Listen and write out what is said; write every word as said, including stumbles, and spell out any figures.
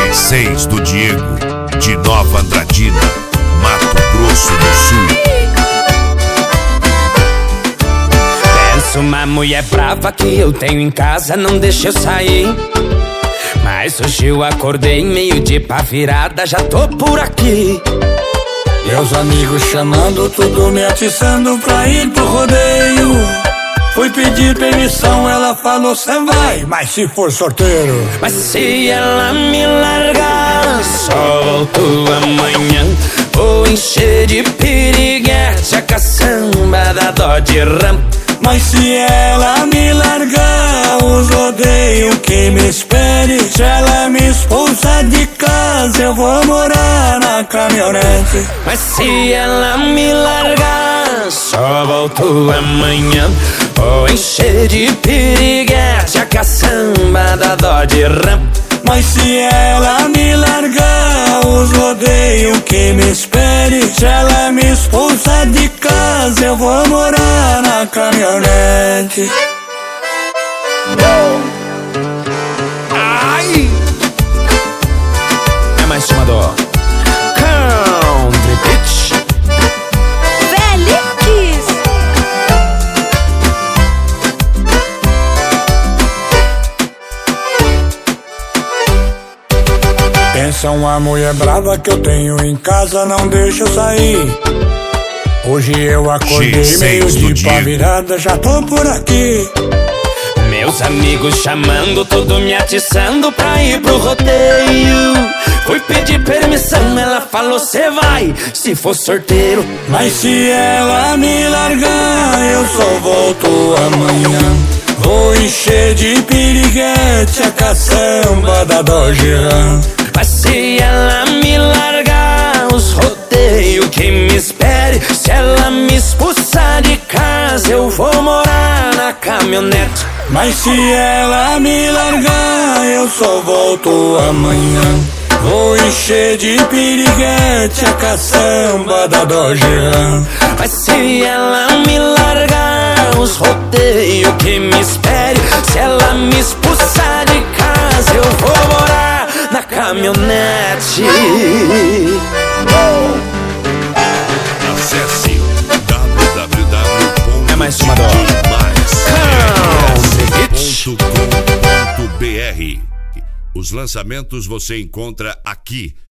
seis do Diego, de Nova Andradina, Mato Grosso do Sul. Penso uma mulher brava que eu tenho em casa, não deixa eu sair. Mas hoje eu acordei meio de pá virada, já tô por aqui. Meus amigos chamando, tudo me atiçando pra ir pro rodeio. Fui pedir permissão, ela falou cê vai, mas se for sorteiro. Mas se ela me largar, só volto amanhã. Vou encher de piriguete a caçamba da Dodge Ram. Mas se ela me largar, os rodeios que me espere. Se ela me expulsar de casa, eu vou morar na caminhonete. Mas se ela me largar, só volto amanhã. Vou encher de piriguete a caçamba da Dodge Ram. Mas se ela me largar, os rodeios que me espere. Se ela me expulsar de casa, eu vou morar na caminhonete. Ai! É mais uma dó. Country Bitch. Feliz. Pensa uma mulher brava que eu tenho em casa, não deixa eu sair. Hoje eu acordei meio de pá virada, já tô por aqui. Meus amigos chamando, tudo me atiçando pra ir pro rodeio. Fui pedir permissão, ela falou cê vai, se for sorteiro. Mas se ela me largar, eu só volto amanhã. Vou encher de piriguete a caçamba da Dodge Ram. Mas se ela me largar, os rodeios que me espere. Se ela me expulsar de casa, eu vou morar na caminhonete. Mas se ela me largar, eu só volto amanhã. Vou encher de piriguete a caçamba da Dodge Ram. Mas se ela me largar, os rodeios que me espere. Se ela me expulsar de casa, eu vou morar na caminhonete. Acesse w w w ponto É mais uma dó. ponto com ponto b r. Os lançamentos você encontra aqui